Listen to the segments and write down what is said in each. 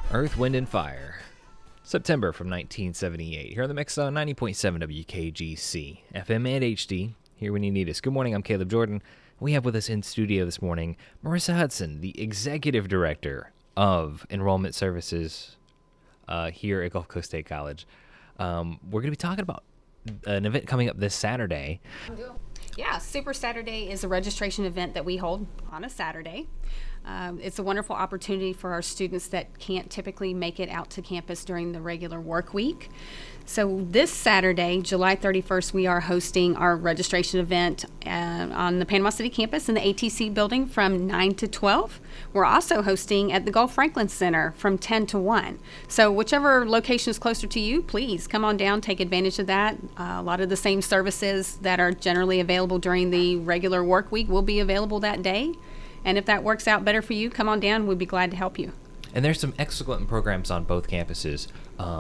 Earth, Wind, and Fire. September from 1978. Here on the Mix on 90.7 WKGC. FM and HD. Here when you need us. Good morning, I'm Caleb Jordan. We have with us in studio this morning Marissa Hudson, the Executive Director of Enrollment Services here at Gulf Coast State College. We're going to be talking about an event coming up this Saturday. Yeah, Super Saturday is a registration event that we hold on a Saturday. It's a wonderful opportunity for our students that can't typically make it out to campus during the regular work week. So this Saturday, July 31st, we are hosting our registration event on the Panama City campus in the ATC building from 9 to 12. We're also hosting at the Gulf Franklin Center from 10 to 1. So whichever location is closer to you, please come on down, take advantage of that. A lot of the same services that are generally available during the regular work week will be available that day. And if that works out better for you, come on down. We'd be glad to help you. And there's some excellent programs on both campuses.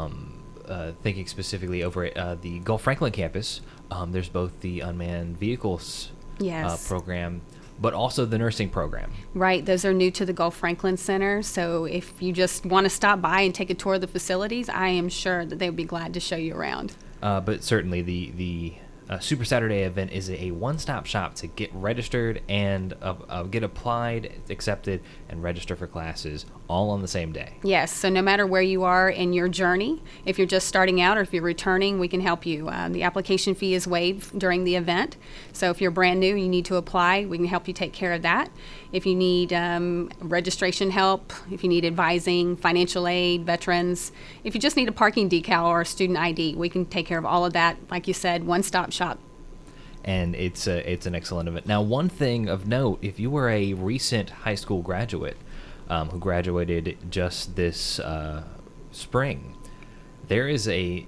Thinking specifically over at the Gulf Franklin campus, there's both the unmanned vehicles program, but also the nursing program. Right. Those are new to the Gulf Franklin Center. So if you just want to stop by and take a tour of the facilities, I am sure that they would be glad to show you around. But certainly the Super Saturday event is a one-stop shop to get registered and get applied, accepted, and register for classes all on the same day. Yes, so no matter where you are in your journey, if you're just starting out or if you're returning, we can help you. The application fee is waived during the event. So if you're brand new, you need to apply, we can help you take care of that. If you need registration help, if you need advising, financial aid, veterans, if you just need a parking decal or a student ID, we can take care of all of that. Like you said, one-stop shop. And it's an excellent event. Now, one thing of note, if you were a recent high school graduate who graduated just this spring, there is the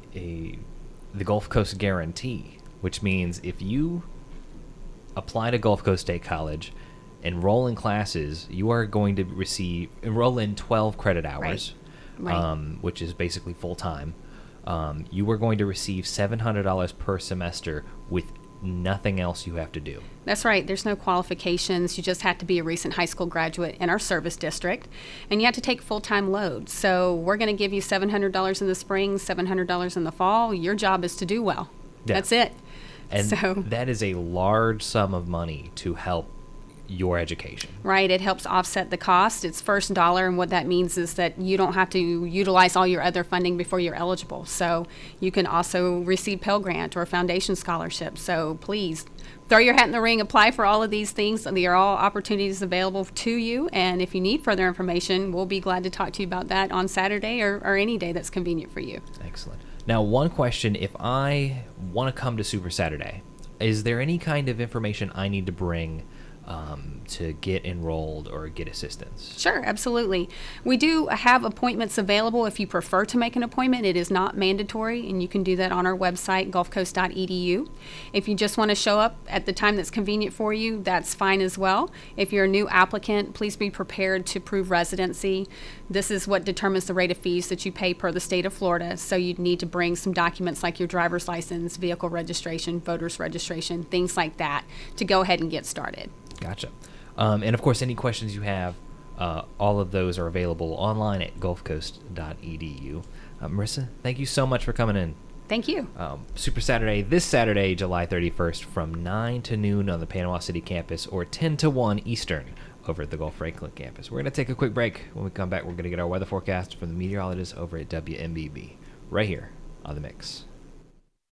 Gulf Coast Guarantee, which means if you apply to Gulf Coast State College, enroll in classes, you are going to enroll in 12 credit hours, right. Which is basically full-time. You are going to receive $700 per semester with nothing else you have to do. That's right. There's no qualifications. You just have to be a recent high school graduate in our service district, and you have to take full-time load. So we're going to give you $700 in the spring, $700 in the fall. Your job is to do well. Yeah. That's it. And so that is a large sum of money to help your education. Right. It helps offset the cost. It's first dollar, and what that means is that you don't have to utilize all your other funding before you're eligible. So you can also receive Pell Grant or Foundation Scholarship. So please throw your hat in the ring, apply for all of these things. They are all opportunities available to you. And if you need further information, we'll be glad to talk to you about that on Saturday or any day that's convenient for you. Excellent. Now, one question, if I want to come to Super Saturday, is there any kind of information I need to bring to get enrolled or get assistance? Sure, absolutely. We do have appointments available if you prefer to make an appointment. It is not mandatory, and you can do that on our website, gulfcoast.edu. If you just want to show up at the time that's convenient for you, that's fine as well. If you're a new applicant, please be prepared to prove residency. This is what determines the rate of fees that you pay per the state of Florida, so you'd need to bring some documents like your driver's license, vehicle registration, voter's registration, things like that to go ahead and get started. Gotcha. And of course, any questions you have, all of those are available online at gulfcoast.edu. Marissa, thank you so much for coming in. Thank you. Super Saturday, this Saturday, July 31st, from 9 to noon on the Panama City campus, or 10 to 1 Eastern over at the Gulf Franklin campus. We're going to take a quick break. When we come back, we're going to get our weather forecast from the meteorologist over at WMBB, right here on The Mix.